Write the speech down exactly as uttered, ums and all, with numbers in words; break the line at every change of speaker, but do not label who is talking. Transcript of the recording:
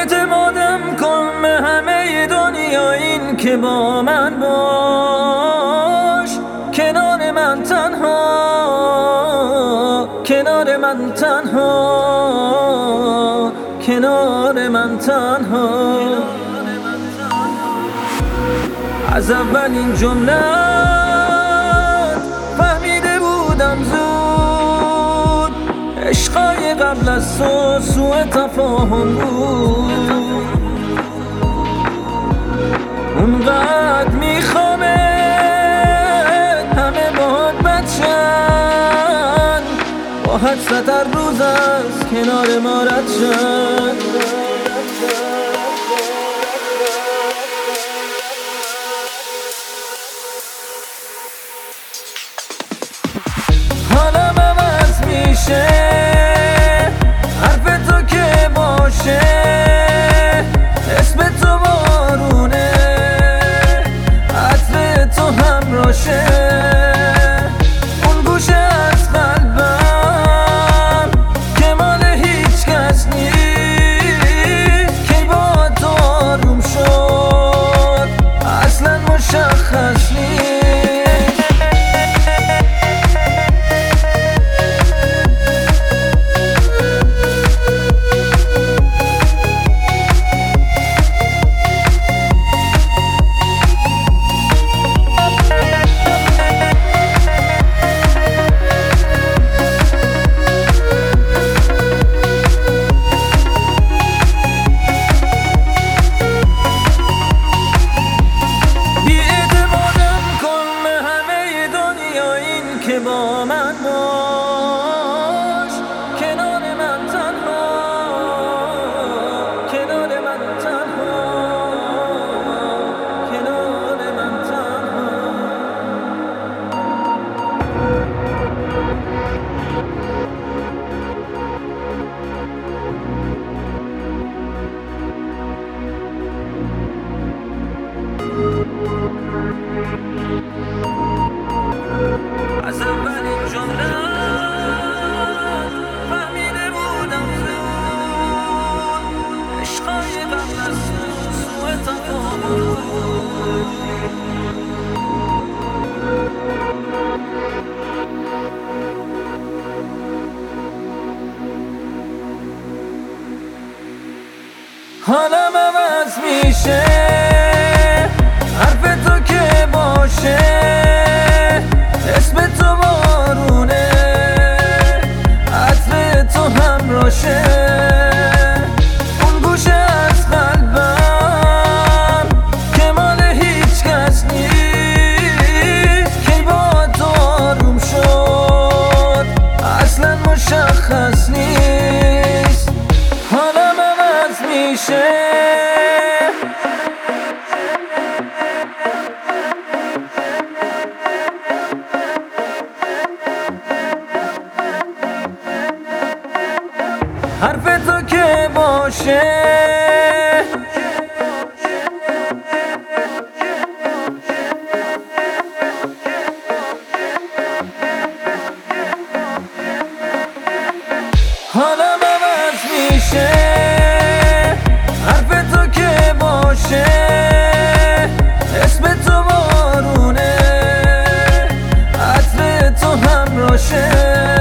اعتمادم کن به همه دنیا، این که با من باش، کنار من تنها، کنار من تنها، کنار من تنها. از اولین جمله فهمیده بودم زود، عشقای قبل از تو سوء تفاهم بود. اونقدر میخوامه همه باهات بچن، با حسرت هر روز از کنار ما رد شن. حالم عوض میشه، حرف تو که باشه، اسم تو بارونه، عطر تو همراشه. اون گوشه از قلبم که مال هیچ کس نیست، کی با تو آروم شد اصلا مشخص نیست. که با من باش، کنار من تنها، کنار من تنها، کنار من تنها. از اولین جمله فهمیده بودم زود، عشقای قبل از تو سوء تفاهم بود. حالم عوض میشه، حرف تو که باشه، اسم تو بارونه، عطر تو همراشه. اون گوشه از قلبم که مال هیچ کس نیست، کی با تو آروم شد اصلا مشخص نیست. حالم عوض میشه، حرف تو که باشه، حالم عوض میشه، حرف تو که باشه، اسم تو بارونه، عطر تو همراشه.